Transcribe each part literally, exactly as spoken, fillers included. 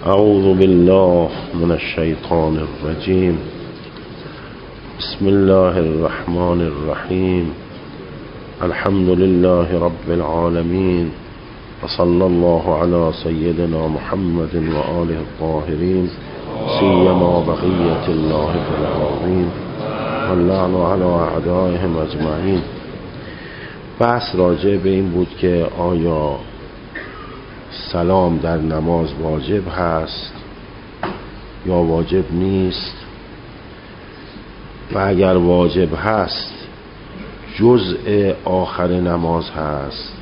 اعوذ بالله من الشیطان الرجیم. بسم الله الرحمن الرحیم. الحمد لله رب العالمین و صلی الله علی سیدنا محمد و آله الطاهرین سیما بقیة الله فی الارضین و اللعن علی اعدائهم اجمعین. بحث راجع به این بود که آیا سلام در نماز واجب هست یا واجب نیست، و اگر واجب هست جزء آخر نماز هست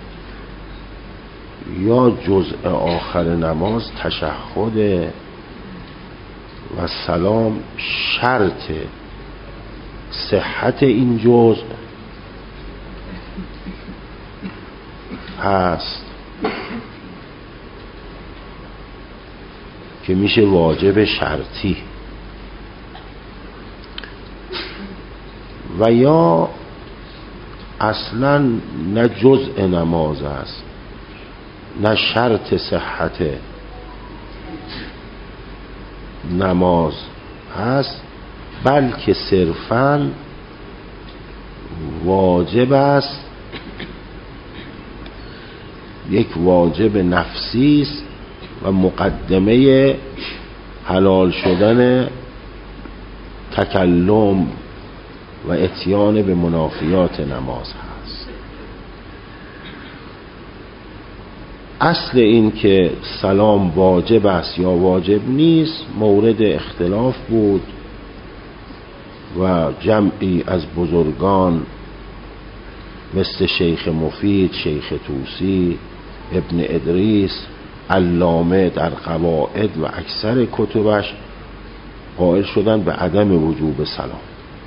یا جزء آخر نماز تشهد و سلام شرط صحت این جزء هست که میشه واجب شرطی، و یا اصلا نه جزء نماز است نه شرط صحت نماز هست، بلکه صرفاً واجب است، یک واجب نفسی است و مقدمه حلال شدن تکلم و اتیان به منافیات نماز هست. اصل این که سلام واجب است یا واجب نیست مورد اختلاف بود و جمعی از بزرگان مثل شیخ مفید، شیخ طوسی، ابن ادریس، علامه در قواعد و اکثر کتبش قائل شدن به عدم وجوب سلام.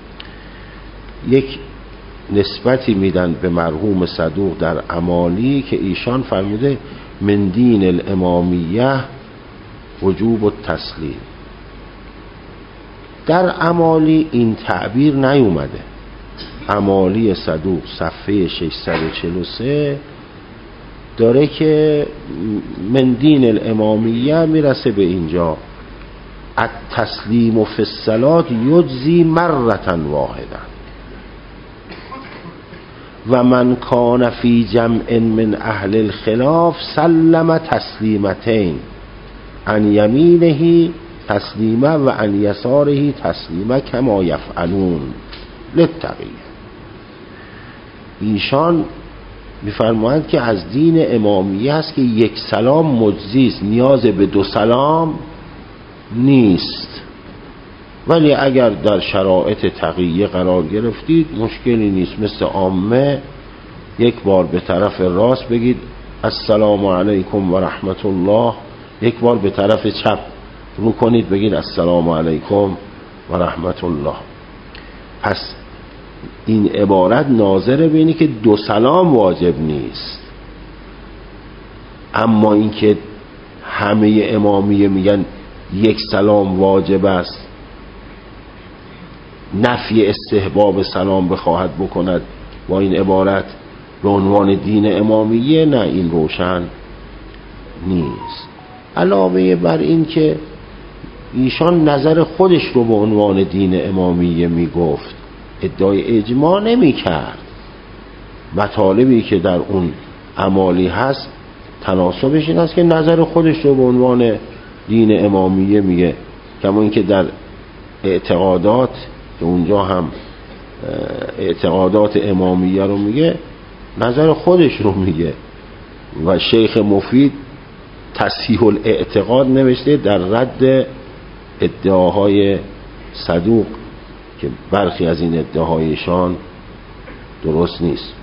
یک نسبتی میدن به مرحوم صدوق در امالی که ایشان فرموده من دین الامامیه وجوب التسلیم. در امالی این تعبیر نیومده. امالی صدوق صفحه ششصد و چهل و سه داره که من دین الامامیه میرسه به اینجا التسلیم فی الصلاة یجزی مرة واحده و من کان فی جمع من اهل الخلاف سلم تسلیمتین، عن یمینه تسلیمه و عن یساره تسلیمه کما یفعلون للتقیه. ایشان میفرمایند که از دین امامیه هست که یک سلام مجزی است، نیاز به دو سلام نیست، ولی اگر در شرایط تقیه قرار گرفتید مشکلی نیست. مثل عامه یک بار به طرف راست بگید السلام علیکم و رحمت الله، یک بار به طرف چپ رو کنید بگید السلام علیکم و رحمت الله. پس این عبارت ناظره به اینی که دو سلام واجب نیست، اما اینکه همه امامیه میگن یک سلام واجب است، نفی استحباب سلام بخواهد بکند با این عبارت به عنوان دین امامیه، نه، این روشن نیست. علاوه بر این که ایشان نظر خودش رو به عنوان دین امامیه میگفت، ادعای اجماع نمی کرد. مطالبی که در اون امالی هست تناسبش این است که نظر خودش رو به عنوان دین امامیه میگه، کما اینکه در اعتقادات که اونجا هم اعتقادات امامیه رو میگه نظر خودش رو میگه. و شیخ مفید تصحیح الاعتقاد نوشته در رد ادعاهای صدوق که برخی از این ادعاهایشان درست نیست.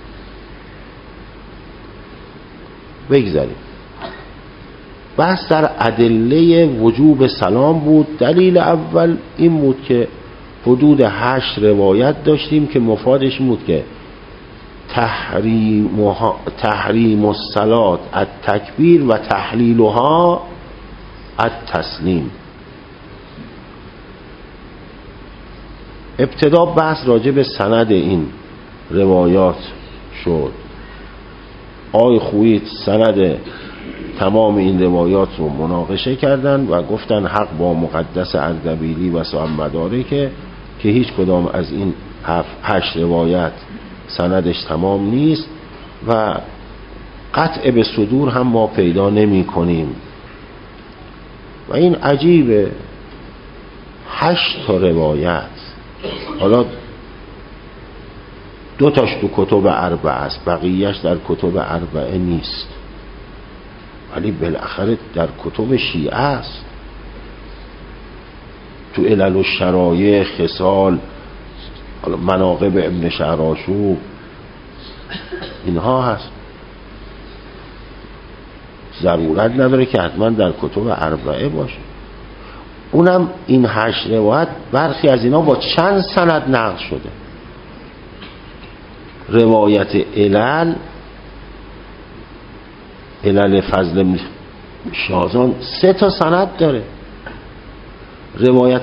بگذاریم. بحث در ادله وجوب سلام بود. دلیل اول این بود که حدود هشت روایت داشتیم که مفادش بود که تحریم تحریم الصلاة التکبیر و تحلیلها التسلیم. ابتدا بحث راجع به سند این روایات شد. آقای خویی سند تمام این روایات رو مناقشه کردن و گفتن حق با مقدس اردبیلی و صاحب مدارکه که هیچ کدام از این هفت هشت روایت سندش تمام نیست و قطع به صدور هم ما پیدا نمی کنیم. و این عجیبه، هشت تا روایت، حالا دو تاش تو کتب اربعه است، بقیهش در کتب اربعه نیست، ولی بالاخره در کتب شیعه است، تو علل و شرایع، خصال، مناقب ابن شهرآشوب، اینها هست. ضرورت نداره که حتما در کتب اربعه باشه. اونم این هشت روایت برخی از اینا با چند سند نقل شده. روایت علل علل فضل بن شازان سه تا سند داره. روایت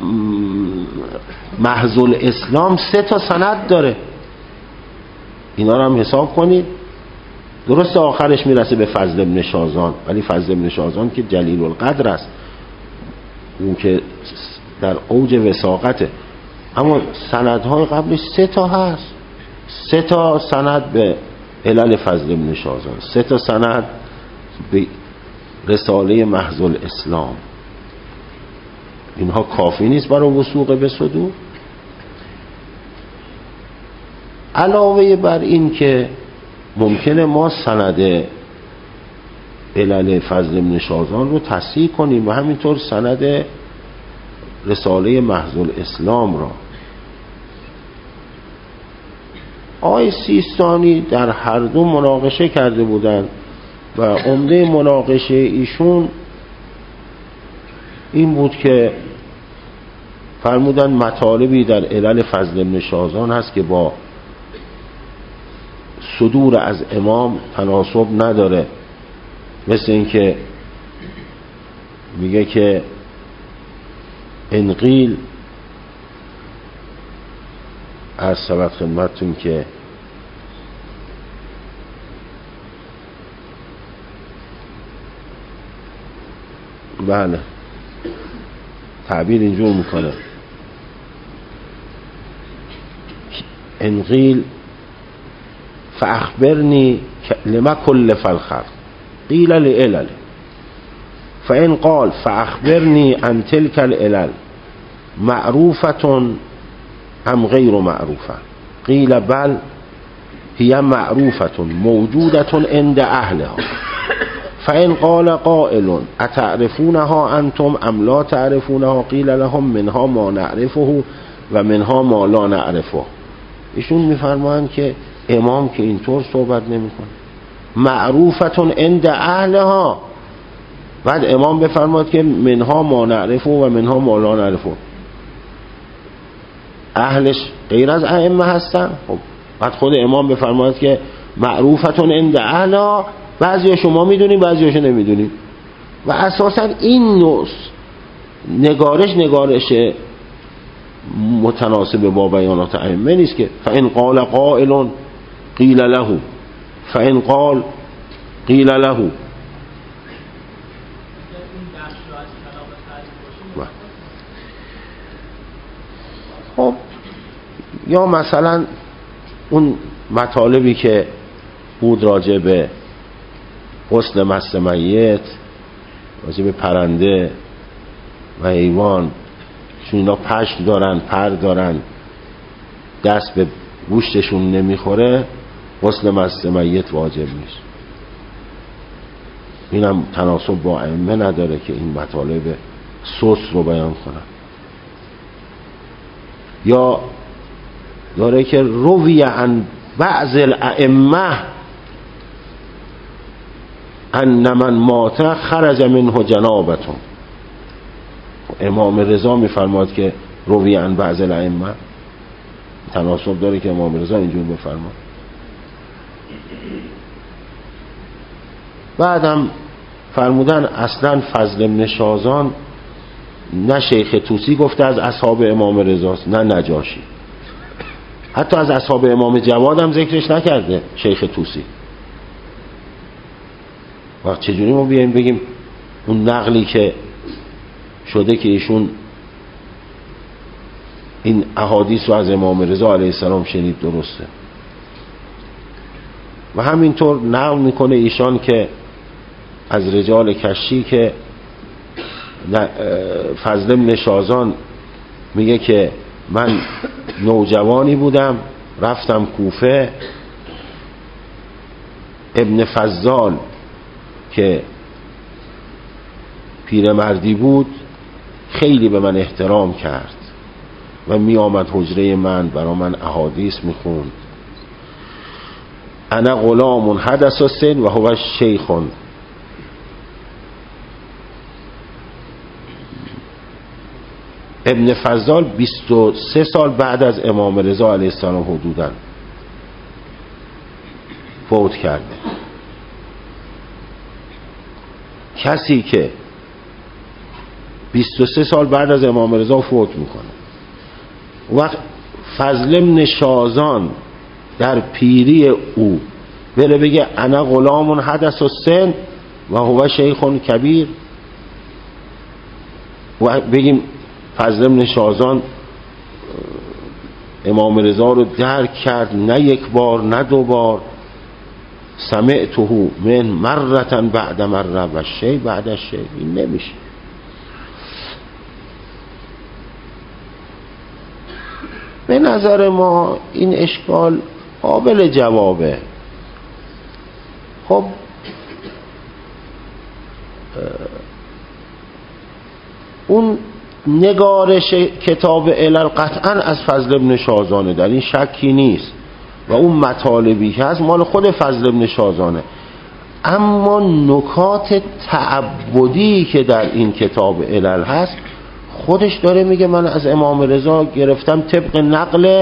محض الاسلام سه تا سند داره. اینا رو هم حساب کنید. درست آخرش میرسه به فضل بن شازان، ولی فضل بن شازان که جلیل القدر است، اون که در اوج وثاقته، اما سندهای قبلش سه تا هست. سه تا سند به علل فضل بن شازان، سه تا سند به رساله محض الاسلام. اینها کافی نیست برای وثوق به صدور؟ علاوه بر این که ممکنه ما سند علل فضل بن شازان رو تصحیح کنیم و همینطور سند رساله محض الاسلام را. آقای سیستانی در هر دو مناقشه کرده بودند و عمده مناقشه ایشون این بود که فرمودن مطالبی در علل فضل بن شازان هست که با صدور از امام تناسب نداره، مثل این که میگه که انقیل از سبت خدمتتون که بله تعبیر اینجور میکنه، انقیل فاخبرنی لما کل فالخلق قیل لعلل فان قال فاخبرنی عن تلك العلل معروفة ام غیر معروفة قیل بل هي معروفة موجودة عند اهلها فان قال قائل اتعرفونها انتم ام لا تعرفونها قیل لهم منها ما نعرفه و منها ما لا نعرفه. ایشون میفرمایند که امام که اینطور صحبت نمیکنه، معروفتون عند اهلها، بعد امام بفرماید که منها ما نعرفه و منها ما لا نعرفه. اهلش غیر از ائمه هستن، خب بعد خود امام بفرماید که معروفتون عند اهلها، بعضی شما میدونید بعضیش نمیدونید. و اساسا این نوع نگارش نگارش متناسب با بیانات ائمه نیست که فإن قال قائل قیل له فإن قال قیل له. خب یا مثلا اون مطالبی که بود راجع به غسل مس میت، راجع به پرنده و حیوان، چون اینا پشم دارن، پر دارن، دست به گوشتشون نمیخوره، غسل مس میت واجب نیست. اینم تناسب با ائمه نداره که این مطالب سوس رو بیان کنن. یا داره که روی عن بعض الائمه ان من مات خرج منه جنابتون. امام رضا میفرماد که روی عن بعض الائمه، تناسب داره که امام رضا اینجور بفرماد. بعدم فرمودن اصلا فضل بن شازان نه شیخ طوسی گفته از اصحاب امام رضاست نه نجاشی، حتی از اصحاب امام جواد هم ذکرش نکرده شیخ طوسی. وقت چجوری ما بیایم بگیم اون نقلی که شده که ایشون این احادیث رو از امام رضا علیه السلام شنید درسته؟ و همینطور نقل میکنه ایشان که از رجال کشی که فضل بن شازان میگه که من نوجوانی بودم رفتم کوفه، ابن فضال که پیرمردی بود خیلی به من احترام کرد و می آمد حجره من، برا من احادیث می خوند. انا غلام حدث السن و هو شیخ. ابن فضال بیست و سه سال بعد از امام رضا علیه السلام حدوداً فوت کرده. کسی که بیست و سه سال بعد از امام رضا فوت میکنه، وقت فضل بن شازان در پیری او بره بگه انا غلام حدث السن و هو شیخ کبیر، و بگیم فضل بن شازان امام رضا رو درک کرد، نه یک بار نه دو بار، سمعته من مرة بعد مره و شی بعد شی. این نمیشه. به نظر ما این اشکال قابل جوابه. خب اون نگارش کتاب علل قطعا از فضل بن شازانه، در این شکی نیست، و اون مطالبی که هست مال خود فضل بن شازانه، اما نکات تعبدی که در این کتاب علل هست خودش داره میگه من از امام رضا گرفتم طبق نقل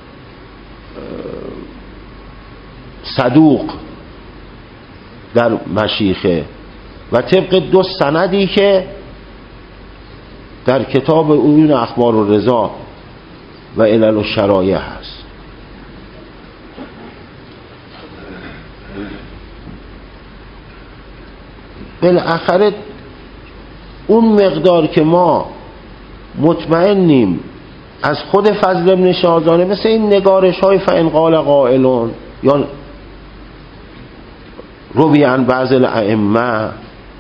صدوق در مشیخه و طبق دو سندی که در کتاب عیون اخبار الرضا و علل الشرایع هست. بالاخره اون مقدار که ما مطمئنیم از خود فضل بن شازانه، مثل این نگارش های فإن قال قائلون یا روی عن بعض الائمه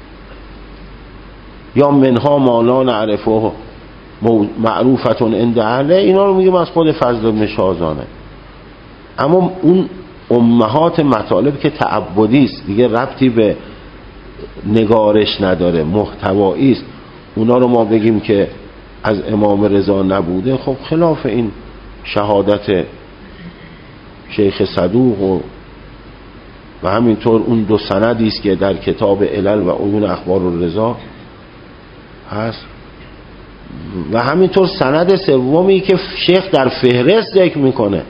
یا منها ما لا نعرفه معروفتون عند اهله، اینا رو میگیم از خود فضل بن شازانه. اما اون امهات مطالب که تعبدی است دیگه، ربطی به نگارش نداره، محتوایی است، اونا رو ما بگیم که از امام رضا نبوده، خب خلاف این شهادت شیخ صدوق و و همینطور اون دو سندی است که در کتاب علل و عیون اخبار الرضا هست، و همینطور سند سومی که شیخ در فهرست ذکر میکنه.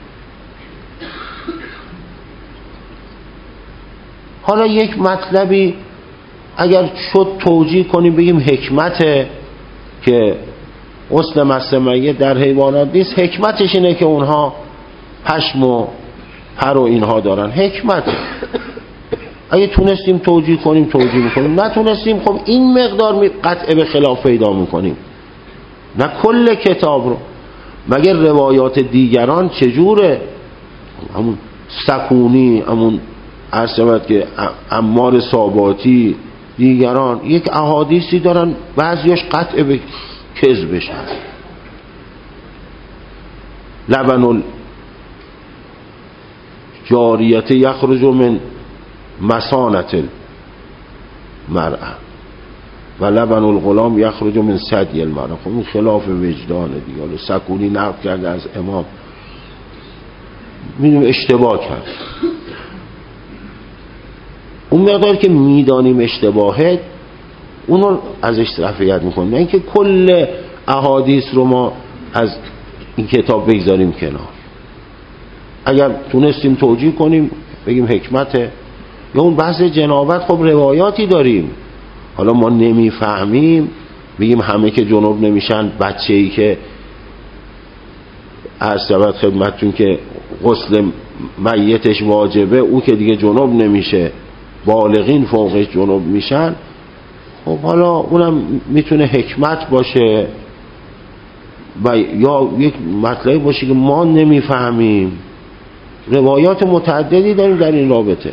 حالا یک مطلبی اگر شد توجیه کنیم بگیم حکمته که غسل مس میت در حیوانات نیست، حکمتش اینه که اونها پشم و پر و اینها دارن، حکمته. اگه تونستیم توجیه کنیم توجیه میکنیم، نتونستیم خب این مقدار قطع به خلاف پیدا میکنیم، نه کل کتاب رو. مگر روایات دیگران چجوره؟ همون سکونی، همون عرصبت که عمار ساباتی، دیگران یک احادیثی دارن بعضیاش قطع به کذبش هست. لبن الجاریت یخرج من مسانت المرأه و لبن الغلام یخرج من ثدی المرأه. خب این خلاف وجدانه دیگه. حالا سکونی نقل کرده از امام، میدونیم اشتباه کرد. اون مقدار که میدانیم اشتباهه اونو ازش رفعیت میکنیم، نه اینکه کل احادیث رو ما از این کتاب بگذاریم کنار. اگر تونستیم توجیه کنیم بگیم حکمته. یا اون بحث جنابت، خب روایاتی داریم، حالا ما نمیفهمیم بگیم همه که جنوب نمیشن، بچه‌ای که عرض شود خدمتتون که غسل میتش واجبه او که دیگه جنوب نمیشه، بالغین فوق جنوب میشن، خب حالا اونم میتونه حکمت باشه و یا یک مطلبی باشه که ما نمیفهمیم. روایات متعددی داریم در این رابطه.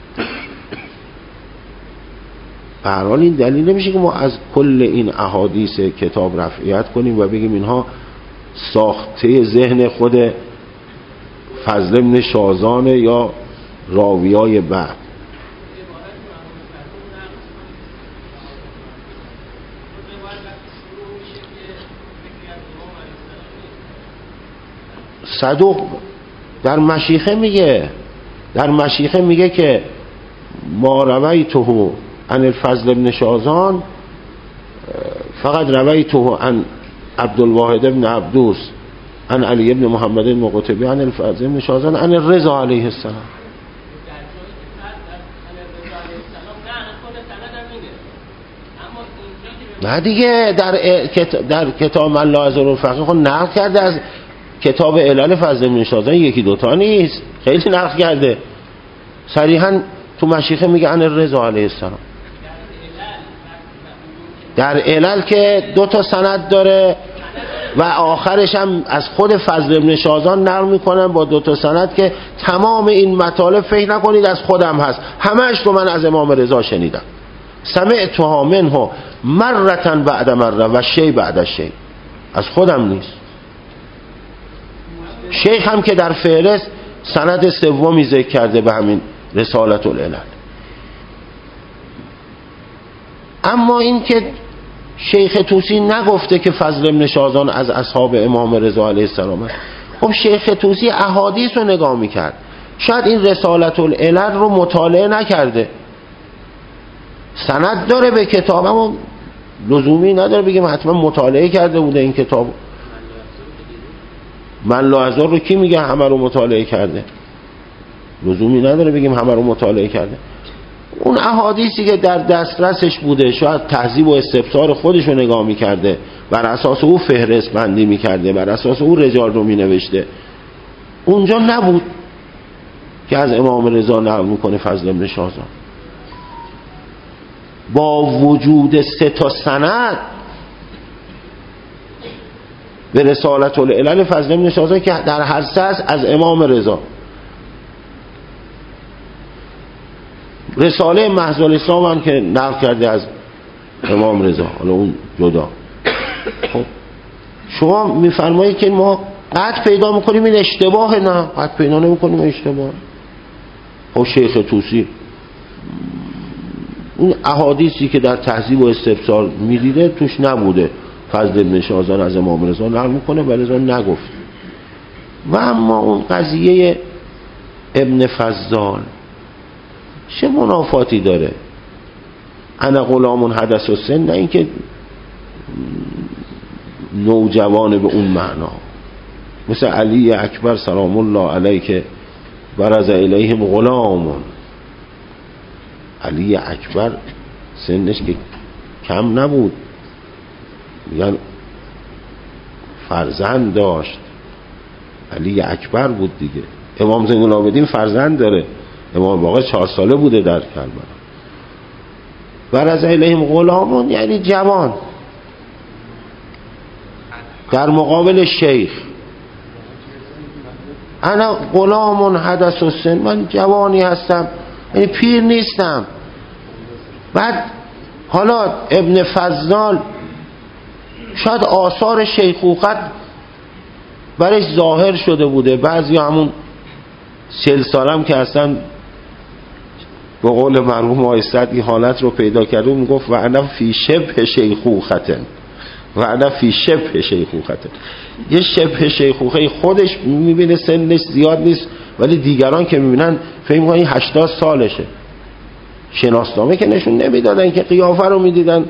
به هر حال این دلیل نمیشه که ما از کل این احادیث کتاب رفعیت کنیم و بگیم اینها ساخته ذهن خود فضل بن شازانه یا راویای بعد. صدوق در مشیخه میگه در مشیخه میگه که ما رویته عن الفضل بن شازان فقط رویته عن عبدالواحد بن عبدوس عن علی بن محمد المقتبی عن الفضل بن شازان عن الرضا علیه السلام. نه دیگه در در کتاب من لا ازال الفقیه خود نقل کرده از کتاب علل فضل بن شازان، یکی دوتا نیست، خیلی نقل کرده. صریحا تو مشیخه میگه عن الرضا علیه السلام. در علل که دو تا سند داره و آخرش هم از خود فضل بن شازان نقل میکنن با دو تا سند که تمام این مطالب فکر نکنید از خودم هست، همه‌اش رو من از امام رضا شنیدم. سمعتها منه مرة بعد مره و شی بعد شی، از خودم نیست. شیخ هم که در فهرست سند سومی ذکر کرده به همین رسالت العلل. اما این که شیخ طوسی نگفته که فضل بن شازان از اصحاب امام رضا علیه السلام است. خب شیخ طوسی احادیث رو نگاه میکرد، شاید این رسالت العلل رو مطالعه نکرده. سند داره به کتاب اما لزومی نداره بگیم حتما مطالعه کرده بوده این کتاب. من لاحظار رو کی میگه همه رو مطالعه کرده؟ لزومی نداره بگیم همه رو مطالعه کرده. اون احادیثی که در دسترسش بوده شاید تهذیب و استبصار خودش رو نگاه میکرده، بر اساس او فهرست بندی میکرده، بر اساس او رجال رو مینوشته. اونجا نبود که از امام رضا نقل میکنه فضل بن شازان. با وجود سه تا سند به رسالت العلل فضل بن شازان که در هر سه از امام رضا. رساله محض الاسلام هم که نقل کرده از امام رضا، حالا اون جدا. خب شما میفرمایید که ما قطع پیدا میکنیم این اشتباه، نه قطع پیدا نمیکنیم اشتباه. خب شیخ طوسی اون احادیثی که در تهذیب و استبصار میدیده توش نبوده فضل بن شازان از امام رضا نقل میکنه و رضا نگفت. و اما اون قضیه ابن فضال چه منافاتی داره؟ انا غلام حدث السن، نه اینکه نوجوان به اون معنا، مثل علی اکبر سلام الله علیه که برز الیهم غلام. علی اکبر سنش که کم نبود، میگن فرزند داشت، علی اکبر بود دیگه. امام زین العابدین فرزند داره، امام باقر چهار ساله بوده در کربلا. برز الیهم غلامون یعنی جوان، در مقابل شیخ. انا غلام حدث السن، من جوانی هستم یعنی پیر نیستم. بعد حالا ابن فضال شاید آثار شیخوخت برش ظاهر شده بوده، بعضی همون چهل سالم که اصلا به قول مرحوم آیستد این حالت رو پیدا کرده، میگفت و انا فی شبه شیخوختن، و انا فی شبه شیخوختن، یه شبه شیخوخه خودش میبینه سنش زیاد نیست ولی دیگران که میبینن فکر میکنن هشتاد سالشه. شناسنامه که نشون نمیدادن که قیافه رو میدیدن.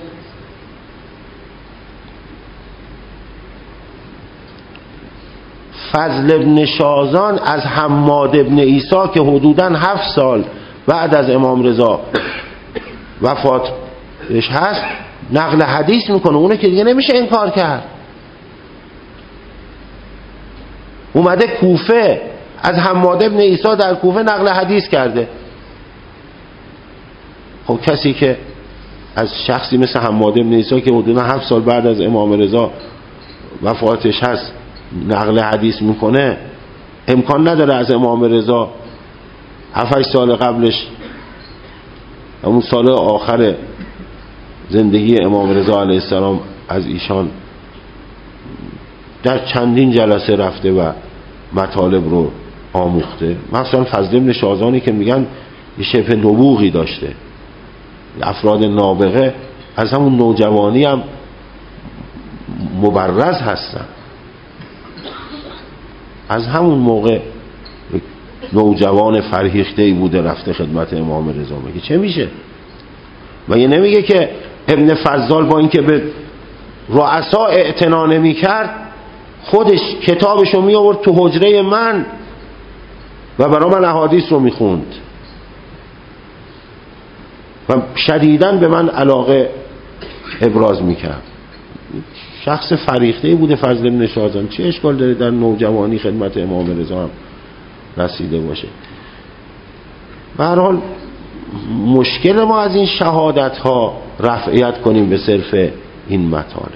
فضل ابن شازان از حماد ابن عیسی که حدوداً هفت سال بعد از امام رضا وفاتش هست نقل حدیث میکنه، اونه که دیگه نمیشه انکار کرد. اومده کوفه از حماد ابن عیسی در کوفه نقل حدیث کرده. خب کسی که از شخصی مثل حماد بن عیسی که حدودا هفت سال بعد از امام رضا وفاتش هست نقل حدیث میکنه، امکان نداره از امام رضا هفت سال قبلش، همون سال آخر زندگی امام رضا علیه السلام، از ایشان در چندین جلسه رفته و مطالب رو آموخته. مثلا فضل بن شازانی که میگن یه شبه نبوغی داشته، افراد نابغه از همون نوجوانی هم مبرز هستن، از همون موقع نوجوان فرهیخته‌ای بوده رفته خدمت امام رضا. میگه چه میشه؟ و یه نمیگه که ابن فضال با اینکه به رؤسا اعتنا نمی‌کرد خودش کتابشو می آورد تو حجره من و برای من احادیث رو میخوند و شدیداً به من علاقه ابراز میکرد. شخص فریخته‌ای بوده فضل بن شازان، چه اشکال داره در نوجوانی خدمت امام رضا هم رسیده باشه؟ به هر حال مشکل ما از این شهادت ها رفعیت کنیم به صرف این مطالب.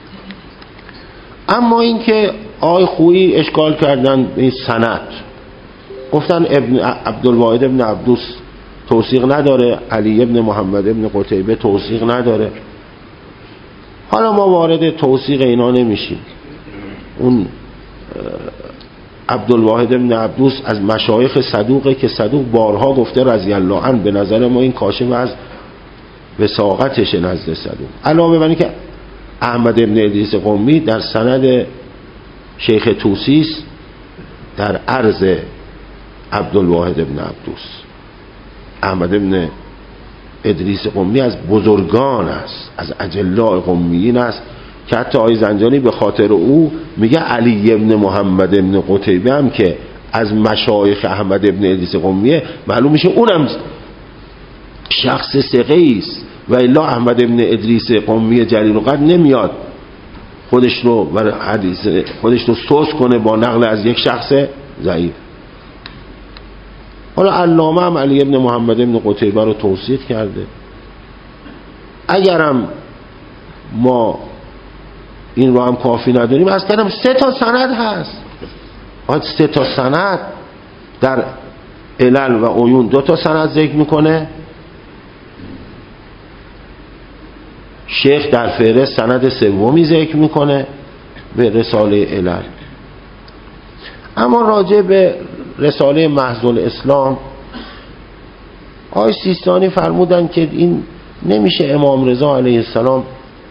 اما اینکه آی خویی اشکال کردن این سند، گفتن ابن عبدالواحد ابن عبدوس توثیق نداره، علی ابن محمد ابن قتیبه توثیق نداره. حالا ما وارد توثیق اینا نمیشیم. اون عبدالواحد ابن عبدوس از مشایخ صدوقه که صدوق بارها گفته رضی الله عنه، به نظر ما این کاشف از وثاقتش نزد صدوق. علاوه بر این که احمد ابن ادریس قمی در سند شیخ توسیس در عرض عبدالواحد ابن عبدوس، احمد ابن ادریس قمی از بزرگان است، از اجلاء قمیین است که حتی آقای زنجانی به خاطر او میگه علی ابن محمد ابن قتیبه هم که از مشایخ احمد ابن ادریس قمیه، معلوم میشه اونم شخص ثقه‌ای است، و الا احمد ابن ادریس قمی جلیل القدر نمیاد خودش رو برای حدیث خودش رو سوس کنه با نقل از یک شخص ضعیف. حالا علامه هم علی ابن محمد ابن قتیبه رو توصیف کرده. اگرم ما این رو هم کافی نداریم، از کردم سه تا سند هست، باید سه تا سند در علل و عیون دو تا سند ذکر میکنه، شیخ در فهرست سند سومی ذکر میکنه به رساله علل. اما راجع به رساله محض الاسلام آقای سیستانی فرمودن که این نمیشه امام رضا علیه السلام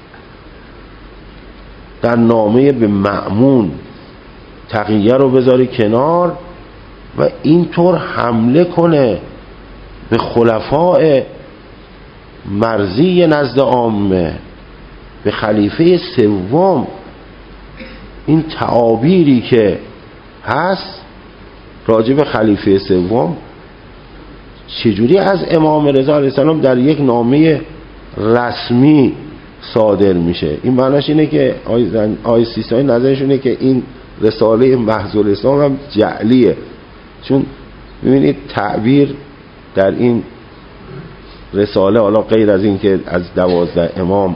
در نامه به مأمون تقیه رو بذاری کنار و اینطور حمله کنه به خلفاء مرضی نزد عامه، به خلیفه سوم. این تعابیری که هست راجع به خلیفه سوم چجوری از امام رضا علیه السلام در یک نامه رسمی صادر میشه؟ این معناش اینه که آقای سیستانی نظرش اینه که این رساله محض الاسلام هم جعلیه، چون میبینید تعبیر در این رساله، حالا غیر از این که از دوازده امام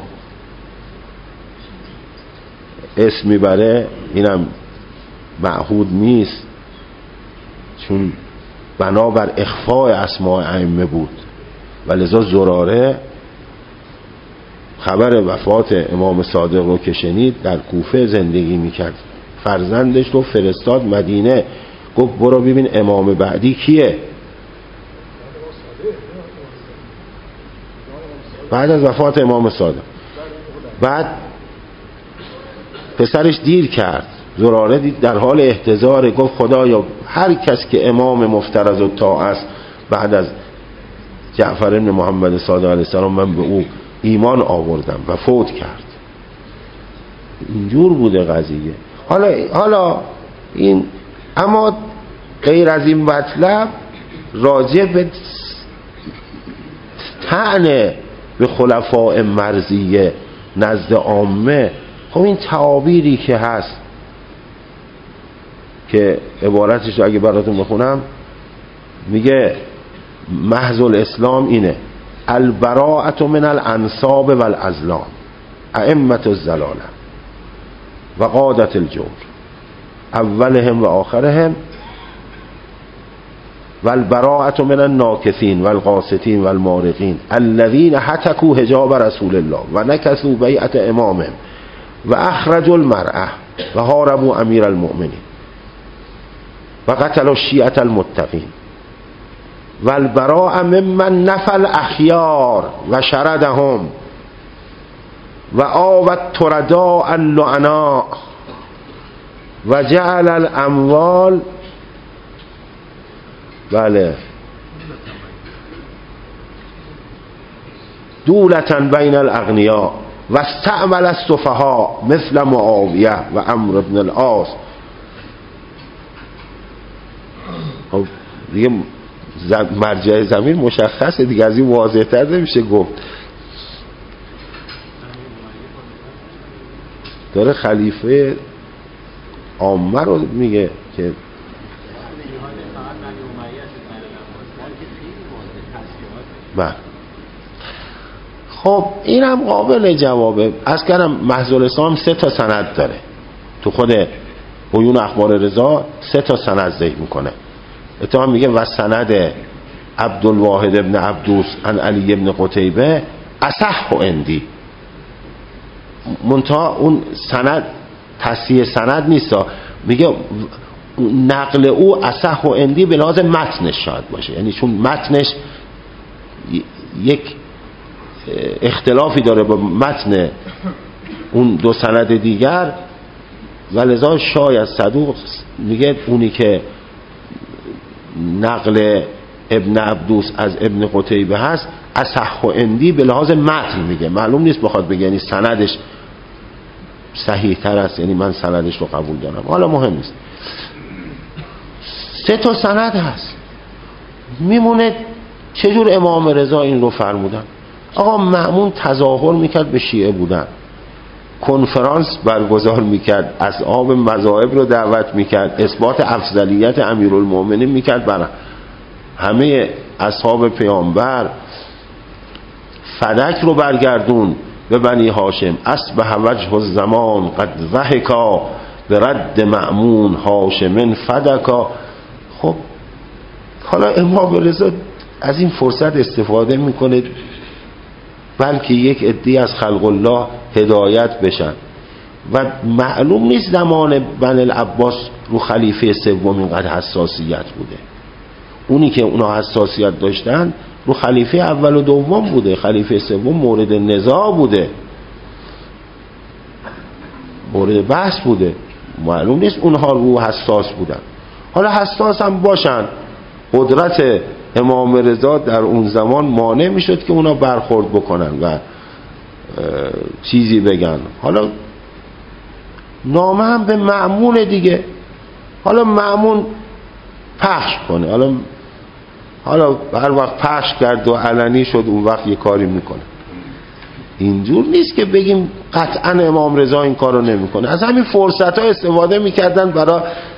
اسم میبره، اینم معهود نیست، چون بنابر اخفاء اسماء ائمه بود و لذا زراره خبر وفات امام صادق رو که شنید در کوفه زندگی میکرد، فرزندش رو فرستاد مدینه، گفت برو ببین امام بعدی کیه. بعد از وفات امام صادق، بعد پسرش دیر کرد، زراره دید در حال احتضار، گفت خدایا هر کس که امام مفترض الطاعه است بعد از جعفر بن محمد صادق علیه السلام من به او ایمان آوردم و فوت کرد. اینجور بوده قضیه. حالا حالا این، اما غیر از این مطلب راجع به طعن به خلفاء مرضیه نزد عامه، خب این تعابیری که هست که عبارتش رو اگه براتون بخونم، میگه محض الاسلام اینه البراءة من الانصاب والازلام ائمة الزلالة و قادة الجور اولهم و آخرهم والبراءة من الناکثین والقاسطین والمارقین الذين حتكوا حجاب رسول الله و نکثوا بیعة امامهم و اخرجوا المرأة و هاربوا امیر المؤمنین و قتلوا الشیعة المتقین والبراء ممن نفى الاخیار و شردهم و آوت ترداء اللعناء و جعل الاموال بله دولة بین الاغنیاء و استعمل السفهاء مثل معاویه و عمرو بن العاص. خب دیگه مرجع زمین مشخصه دیگه، از این واضح تر نمیشه گفت. داره خلیفه عامه رو میگه که بله. خب اینم قابل جوابه. از کردم محض الاسلام سه تا سند داره، تو خود بیون اخبار رضا سه تا سند ذکر میکنه. اتفاقا میگه و سند عبدالواحد ابن عبدوس عن علی ابن قتیبه اصح و اندی، منتها اون سند تصحیح سند نیست، میگه نقل او اصح و اندی به لحاظ متنش شاید باشه، یعنی چون متنش یک اختلافی داره با متن اون دو سند دیگر و لذا شاید صدوق میگه اونی که نقل ابن عبدوس از ابن قتیبه هست اصح و اندی به لحاظ متن میگه، معلوم نیست بخواد بگه یعنی سندش صحیح تر است، یعنی من سندش رو قبول دارم، حالا مهم نیست. سه تا سند هست. میمونه چجور امام رضا این رو فرمودن؟ آقا مأمون تظاهر میکرد به شیعه بودن، کنفرانس برگزار میکرد، اصحاب مذاهب رو دعوت میکرد، اثبات افضلیت امیرالمؤمنین میکرد برای همه اصحاب پیامبر، فدک رو برگردون به بنی هاشم، اصبح وجه الزمان قد ضحکا به رد مأمون هاشمن فدکا. خب حالا امام رضا از این فرصت استفاده میکنه بلکه یک عده از خلق الله هدایت بشن و معلوم نیست زمان بن العباس رو خلیفه سوم اینقدر حساسیت بوده. اونی که اونا حساسیت داشتن رو خلیفه اول و دوم بوده، خلیفه سوم مورد نزاع بوده، مورد بحث بوده، معلوم نیست اونها رو حساس بودن. حالا حساس هم باشن، قدرت امام رضا در اون زمان مانع میشد که اونا برخورد بکنن و چیزی بگن. حالا نامه هم به مأمون دیگه، حالا مأمون پخش کنه، حالا حالا هر وقت پخش کرد و علنی شد اون وقت یه کاری میکنه. اینجور نیست که بگیم قطعا امام رضا این کارو نمیکنه. از همین فرصت ها استفاده میکردن برای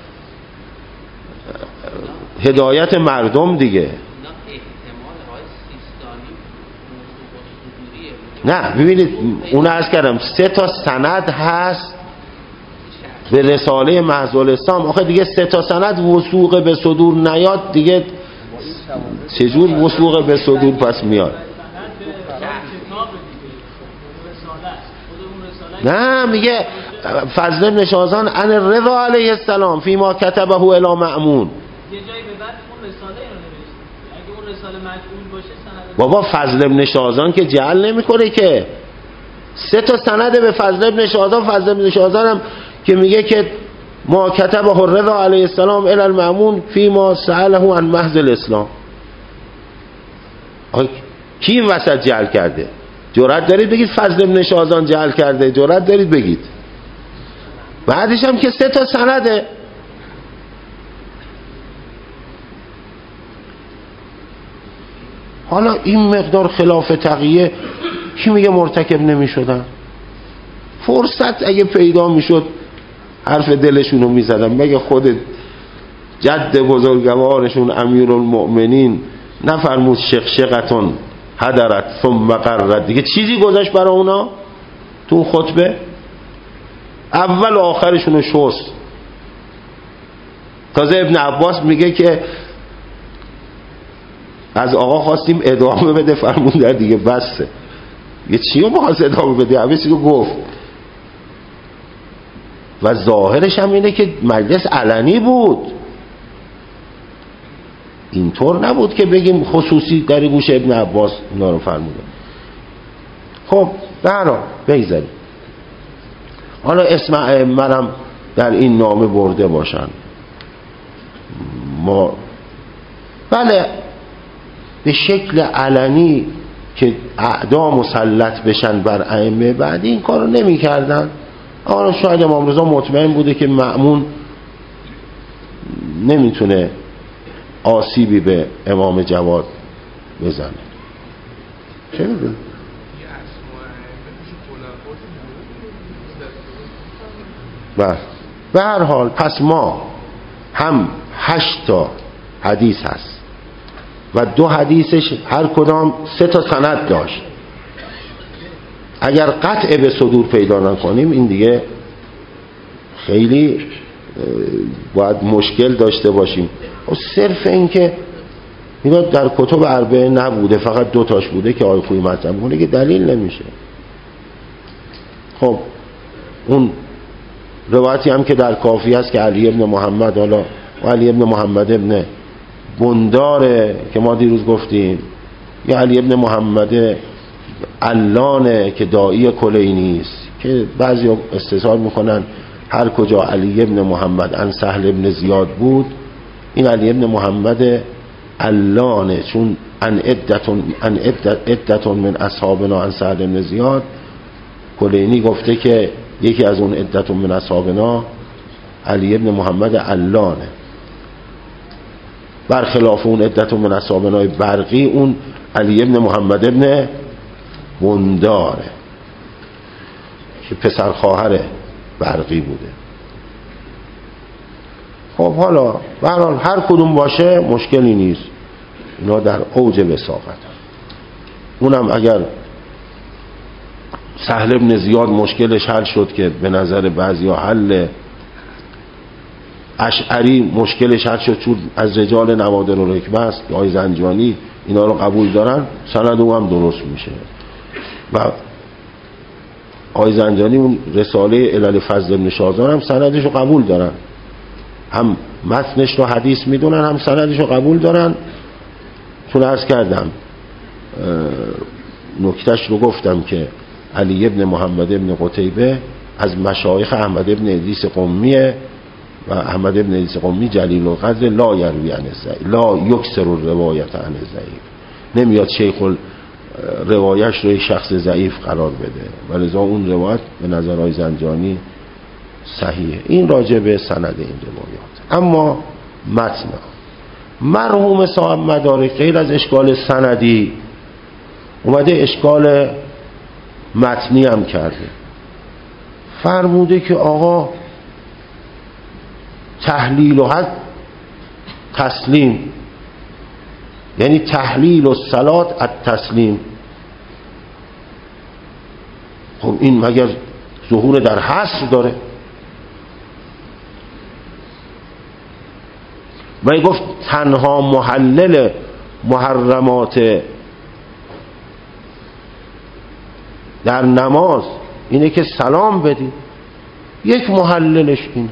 هدایت مردم دیگه. نه ببینید اون عرض کردم سه تا سند هست به رساله محض الاسلام. آخه دیگه سه تا سند وثوق به صدور نیاد دیگه چجور وثوق به صدور پس میاد؟ نه میگه فضل بن شازان عن رضا علیه السلام فیما کتبه الی مأمون. یه جایی به بعد اون رساله رو نوشت. اگه اون رساله مجهول باشه سند بابا فضل بن شازان که جعل نمیکنه که. سه تا سند به فضل بن شازان. فضل بن شازان هم که میگه که ما کتبه الرضا علیه السلام الی المأمون فیما سأله عن محض الاسلام. کی این وسط جعل کرده؟ جرأت دارید بگید فضل بن شازان جعل کرده؟ جرأت دارید بگید؟ بعدش هم که سه تا سنده. حالا این مقدار خلاف تقیه کی میگه مرتکب نمی شدن؟ فرصت اگه پیدا می شد حرف دلشونو می زدن. مگه خود جد بزرگوارشون امیرالمؤمنین نفرمود شقشقتون هدرت ثم قررت، دیگه چیزی گذاشت برای اونا تو خطبه؟ اول و آخرشونو شست. تازه ابن عباس میگه که از آقا خواستیم ادامه بده، فرمون در دیگه بسه. یه چی رو بخواست ادامه بده؟ همه چی رو گفت. و ظاهرش هم اینه که مجلس علنی بود، اینطور نبود که بگیم خصوصی در گوش ابن عباس اونا رو فرموده. خب برا بگذاریم. حالا اسم ائمه‌ام در این نامه برده باشن، ما بله به شکل علنی که اعدا مسلط بشن بر ائمه بعدی این کارو نمی کردن. حالا شاید امام رضا مطمئن بوده که مأمون نمیتونه آسیبی به امام جواد بزنه، چه میدونه. بله به هر حال پس ما هم هشت تا حدیث هست و دو حدیثش هر کدام سه تا سند داشت. اگر قطع به صدور پیدا نکنیم این دیگه خیلی باید مشکل داشته باشیم. و صرف این که اینا در کتب اربعه نبوده، فقط دو تاش بوده که آقای خویی مطرح می‌کنه که دلیل نمیشه. خب اون روایتی هم که در کافی هست که علی ابن محمد حالا و علی ابن محمد ابن بنداره که ما دیروز گفتیم، یا علی ابن محمد علانه که داعی کلینی است، که بعضی استظهار میکنن هر کجا علی ابن محمد عن سهل ابن زیاد بود این علی ابن محمد علانه، چون ان عدتون ان عدتون من اصحابنا عن سهل ابن زیاد، کلینی گفته که یکی از اون عدتون من اصحابنا علی ابن محمد علانه، برخلاف اون عدتون من اصحابنا برقی اون علی ابن محمد ابن بنداره که پسر خواهر برقی بوده. خب حالا برحال هر کدوم باشه مشکلی نیست، اینا در اوج وثاقت. اونم اگر سهل ابن زیاد مشکلش حل شد که به نظر بعضی ها حل، اشعری مشکلش حل شد چون از رجال نوادر و حکمه است، آقای زنجانی اینا رو قبول دارن، سند اون هم درست میشه. و آقای زنجانی اون رساله علل فضل ابن شازان هم سندش رو قبول دارن، هم متنش رو حدیث میدونن هم سندش رو قبول دارن. چون عرض کردم نکتش رو گفتم که علی ابن محمد ابن قتیبه از مشایخ احمد ابن ادریس قمیه و احمد ابن ادریس قمی جلیل القدر لا یروی عن الضعیف، لا یکسر الروایت عن الضعیف، نمیاد شیخ روایش رو یک شخص ضعیف قرار بده، ولذا اون روایت به نظرهای زنجانی صحیحه. این راجع به سند این روایات. اما متن مرحوم صاحب مدارک غیر از اشکال سندی اومده اشکال متنی هم کرده. فرموده که آقا تحلیل و حد تسلیم، یعنی تحلیل و صلات التسلیم. خب این مگر ظهور در حصر داره؟ و گفت تنها محلل محرمات در نماز اینه که سلام بدی، یک محللش اینه.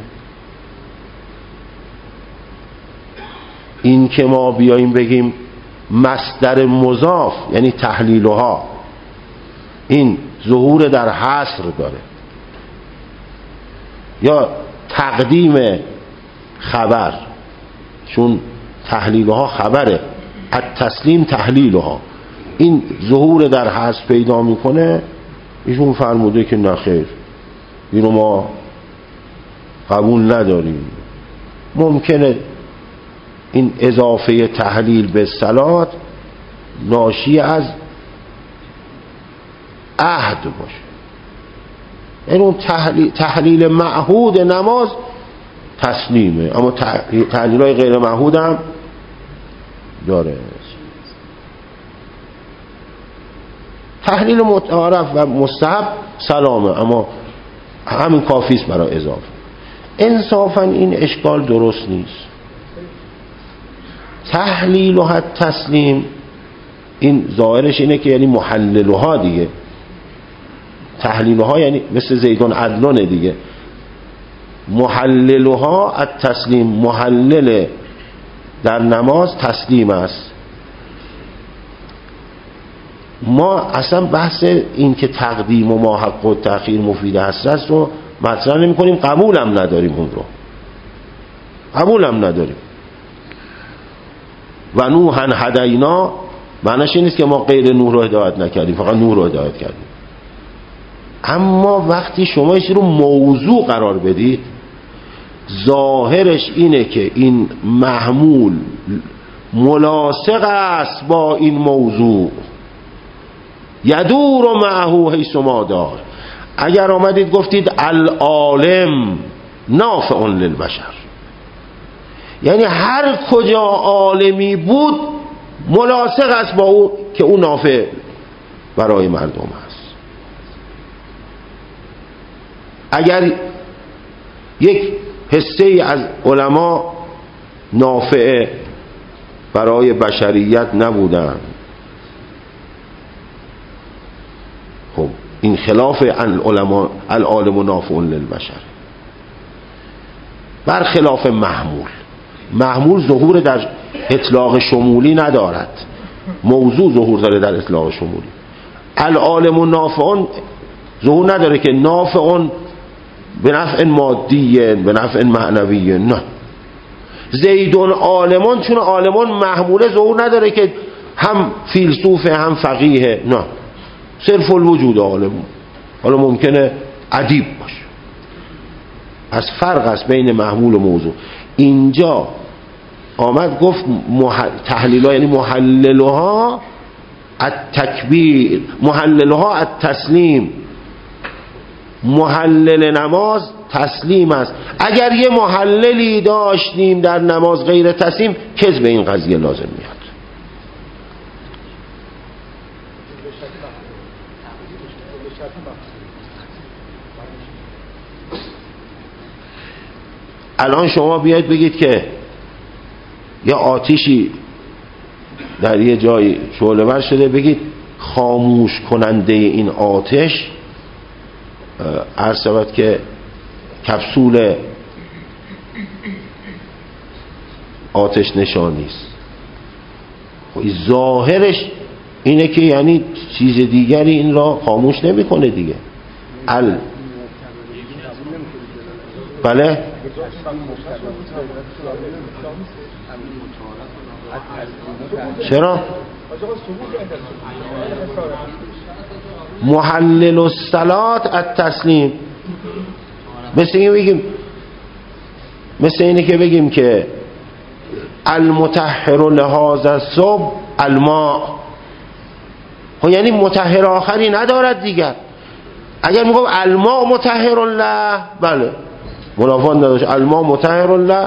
این که ما بیاییم بگیم مصدر مضاف یعنی تحلیلها این ظهور در حصر داره، یا تقدیم خبر، چون تحلیلها خبره، التسلیم تحلیلها، این ظهور در حصر پیدا میکنه. ایشون فرموده که نخیر، اینو ما قبول نداریم. ممکنه این اضافه تحلیل به صلات ناشی از عهد باشه، یعنی اون تحلیل, تحلیل معهود نماز تسلیمه، اما تحلیل های غیر معهود هم داره. تحلیل متعارف و مستحب سلامه، اما همین کافی است برای اضافه. انصافا این اشکال درست نیست. تحلیلها تسلیم، این ظاهرش اینه که یعنی محللها دیگه، تحلیلها یعنی مثل زیدون عدلانه دیگه، محللها التسلیم، محلل در نماز تسلیم است. ما اصلا بحث این که تقدیم و ما حق و تأخیر مفید حسرت رو مطرح نمی کنیم، قبولم نداریم، اون رو قبولم نداریم. و نوحا هدینا معنیش این نیست که ما غیر نوح رو هدایت نکردیم، فقط نوح رو هدایت کردیم. اما وقتی شما یه رو موضوع قرار بدید، ظاهرش اینه که این محمول ملاصق است با این موضوع، یدور و معه حیث ما دار. اگر آمدید گفتید العالم نافع للبشر، یعنی هر کجا عالمی بود ملاصق است با او که او نافع برای مردم است. اگر یک حصه از علما نافع برای بشریت نبودن، خب این خلاف العلماء العالم نافع للبشر، برخلاف محمول. محمول ظهور در اطلاق شمولی ندارد، موضوع ظهور داره در اطلاق شمولی. العالم نافع ظهور نداره که نافع به نفع مادی به نفع معنوی، نه. زیدون عالمان، چون عالمان محموله ظهور نداره که هم فیلسوفه هم فقیه، نه، صرف الوجود عالمون. حالا ممکنه ادیب باشه. از فرق است بین محمول و موضوع. اینجا آمد گفت مح... تحلیلها یعنی محللها التکبیر، محللها التسلیم. محلل نماز تسلیم است. اگر یه محللی داشتیم در نماز غیر تسلیم، کذب این قضیه لازم میاد. الان شما بیاید بگید که یا آتیشی در یه جای شعله ور شده، بگید خاموش کننده این آتش عرض شود که کپسول آتش نشانی است. ظاهرش اینه که یعنی چیز دیگری این را خاموش نمیکنه دیگه. ال بله چرا؟ محلل الصلات التسلیم. مثل اینه بگیم مثل اینه که بگیم که المطهر لهذا الصبح الماء، خب یعنی مطهر آخری ندارد دیگر. اگر میگم الماء مطهر له، بله منافات نداشت، الماء مطهر له،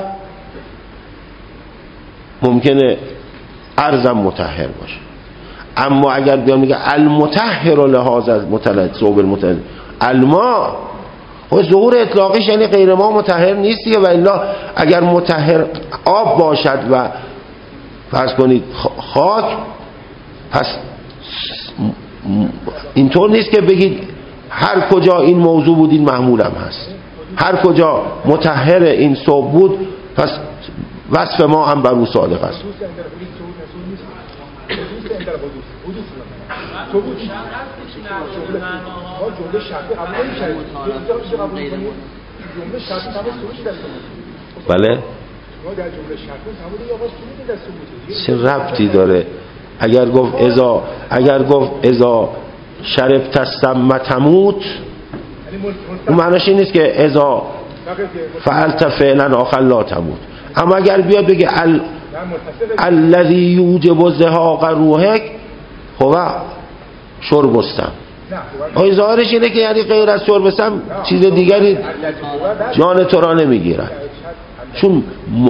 ممکنه ارزم مطهر باشه. اما اگر بیان میگه المطهر لهذا المطلع صوب المطهر الماء، و ظهور اطلاقیش یعنی غیر ما مطهر نیست دیگه. و الا اگر مطهر آب باشد و فرض کنید خاک، پس اینطور نیست که بگید هر کجا این موضوع بود این محمول هم هست، هر کجا مطهر این صوب بود پس وصف ما هم بر او صادق است. بله چه ربطی داره؟ اگر گفت ازا اگر گفت ازا شربت السم تموت، اون معنیش این نیست که ازا فعلت فعلا آخر لا تموت. اما اگر بیاد بگه ال الذی یوجب زهاق روحک، خب شرب استم، آی ظاهرش اینه که یعنی غیر از شرب استم چیز دیگری جان تو را نمیگیرد. چون م...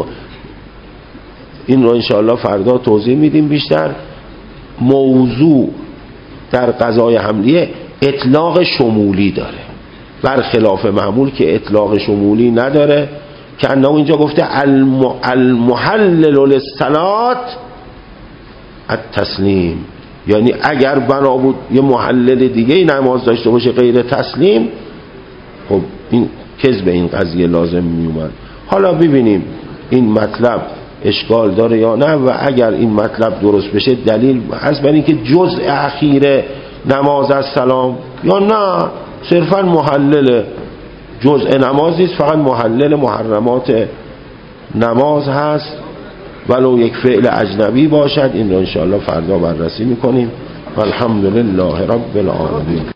این رو انشاءالله فردا توضیح میدیم بیشتر. موضوع در قضای حملیه اطلاق شمولی داره، برخلاف معمول که اطلاق شمولی نداره، که انه اینجا گفته المحلل للصلات التسلیم، یعنی اگر بنا بود یه محلل دیگه نماز داشته باشه غیر تسلیم، خب این کذب این قضیه لازم می اومد. حالا ببینیم این مطلب اشکال داره یا نه، و اگر این مطلب درست بشه دلیل هست برای اینکه جزء اخیر نماز از سلام، یا نه صرفا محلل جزء نماز نیست، فقط محلل محرمات نماز هست، ولو یک فعل اجنبی باشد. این رو انشاءالله فردا بررسی میکنیم. والحمدلله رب العالمین.